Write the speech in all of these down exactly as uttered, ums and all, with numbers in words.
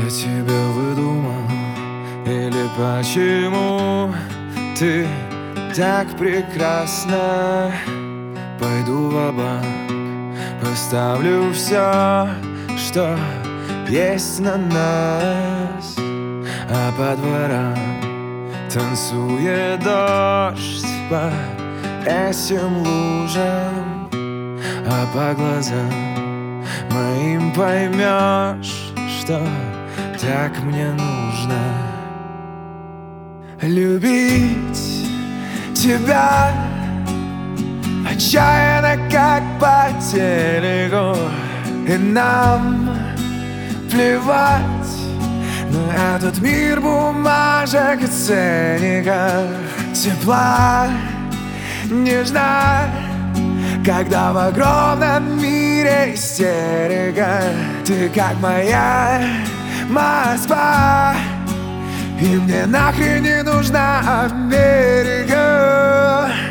я тебя выдумал? Или почему ты так прекрасна? Пойду ва-банк, поставлю все, что есть на нас. А по дворам танцует дождь по этим лужам. А по глазам моим поймешь, что так мне нужно. Любить тебя отчаянно, как по телеку. И нам плевать на этот мир бумажек и ценников. Тепла не ждать, когда в огромном мире истерика. Ты как моя Москва, и мне нахрен не нужна Америка.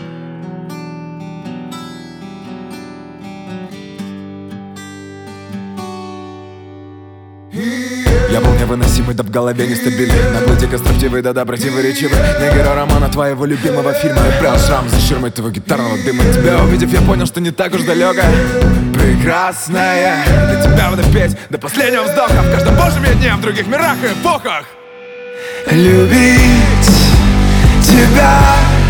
Я был невыносимый, да в голове нестабильный, наглый, дико строптивый, да-да, противоречивый. Не герой романа твоего любимого фильма. Я прям шрам за ширмой твоего гитарного дыма. Тебя увидев, я понял, что не так уж далеко. Прекрасная, для тебя буду петь до последнего вздоха, в каждом божьем я дне, в других мирах и эпохах. Любить тебя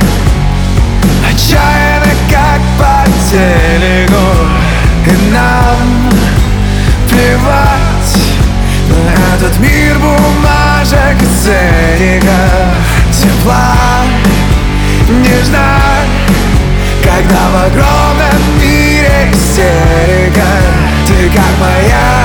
отчаянно, как по телеку. И нам плевать на этот мир бумажек и ценников. Тепла не ждать, когда в огромном мире истерика. Ты как моя